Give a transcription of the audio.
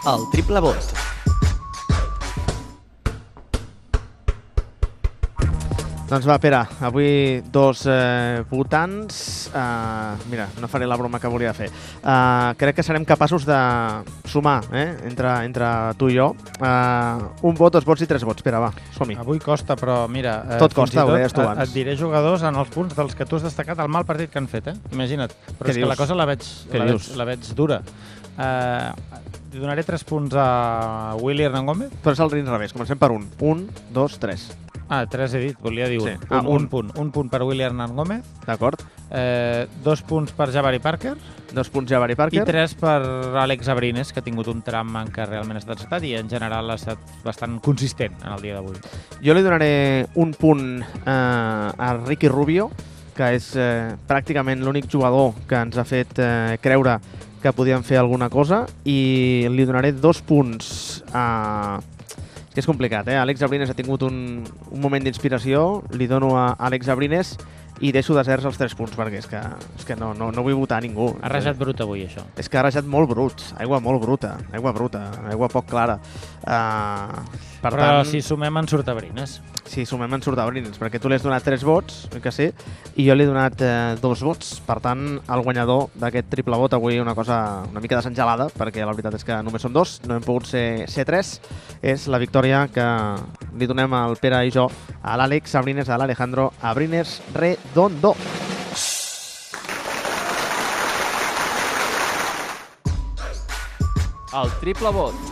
El triple vot. Doncs va, Pere, avui dos votants. Mira, no faré la broma que volia fer. Crec que serem capaços de sumar entre tu i jo. Un vot, dos vots i tres vots. Pere, va, som-hi. Avui costa, però mira... Tot costa, ho deies tu abans. Et diré jugadors en els punts dels que tu has destacat el mal partit que han fet, Imagina't. Però Què és que dius? la cosa la veig dura. Li donaré 3 punts a Willy Hernán Gómez. Però és al revés, comencem per un. 1, 2, 3. 3 he dit, volia dir un. Sí. Un punt. Un punt per Willy Hernán Gómez. D'acord. 2 punts per Jabari Parker. 2 punts Jabari Parker. I 3 per Àlex Abrines, que ha tingut un tram en què realment ha estat encertat i en general ha estat bastant consistent en el dia d'avui. Jo li donaré un punt a Ricky Rubio, que és pràcticament l'únic jugador que ens ha fet creure que podíem fer alguna cosa, i li donaré 2 punts a... És que és complicat, Àlex Abrines ha tingut un moment d'inspiració, li dono a Àlex Abrines i deixo deserts els 3 punts, perquè és que no vull votar a ningú. Ha rejat brut avui, això. És que ha rejat molt brut, aigua molt bruta, aigua poc clara. Per Però tant, si sumem en surt Abrines. si sumem en surt Abrines, perquè tu li has donat 3 vots, que sí, i jo li he donat 2 vots. Per tant, el guanyador d'aquest triple vot avui una cosa una mica desengelada, perquè la veritat és que només són 2, no hem pogut ser 3, és la victòria que li donem al Pere i jo a l'Àlex Abrines, a l'Alejandro Abrines Redondo. El triple vot.